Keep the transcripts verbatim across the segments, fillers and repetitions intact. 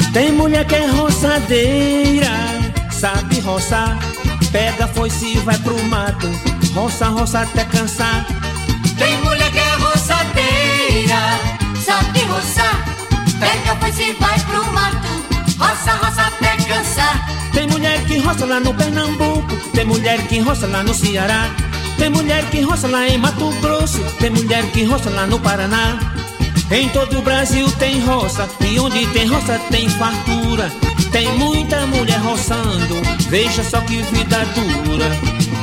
Tem mulher que é roçadeira, sabe roçar. Pega foice e vai pro mato, roça, roça até cansar. Tem mulher que é roçadeira, sabe roçar. Pega foice e vai pro mato, roça, roça até cansar. Tem mulher que roça lá no Pernambuco, tem mulher que roça lá no Ceará. Tem mulher que roça lá em Mato Grosso, tem mulher que roça lá no Paraná. Em todo o Brasil tem roça, e onde tem roça tem fartura. Tem muita mulher roçando, veja só que vida dura.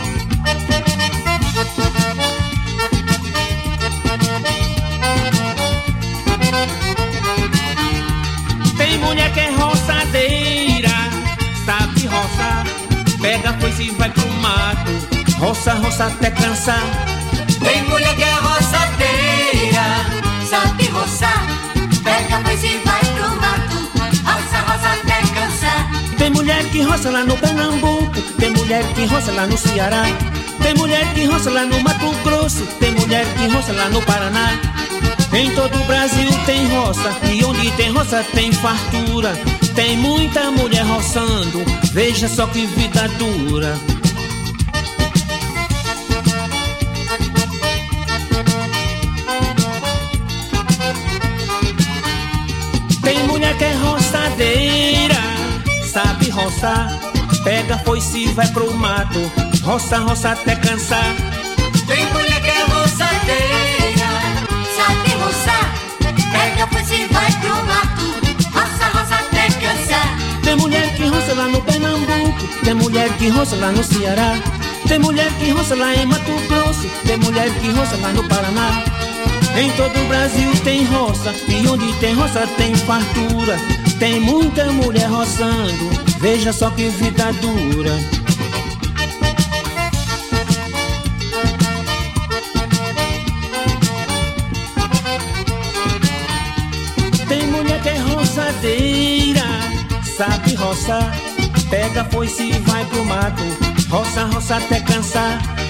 Tem mulher que é roçadeira, sabe roçar. Pega foice e vai pro mato, roça, roça até cansar. Tem mulher que é roçadeira, sabe roçar. Pega foice e vai pro mato, roça, roça até cansar. Tem mulher que roça lá no Pernambuco, tem mulher que roça lá no Ceará. Tem mulher que roça lá no Mato Grosso, tem mulher que roça lá no Paraná. Em todo o Brasil tem roça, e onde tem roça tem fartura. Tem muita mulher roçando, veja só que vida dura. Tem mulher que é roçadeira, sabe roçar. Pega foice e vai pro mato, roça, roça até cansar. Tem mulher que é roçadeira, sabe roçar. Pega foice e vai pro mato, roça, roça até cansar. Tem mulher que roça lá no Pernambuco, tem mulher que roça lá no Ceará. Tem mulher que roça lá em Mato Grosso, tem mulher que roça lá no Paraná. Em todo o Brasil tem roça, e onde tem roça tem fartura. Tem muita mulher roçando, veja só que vida dura. Tem mulher que é roçadeira, sabe roçar. Pega foice e vai pro mato, roça, roça até cansar.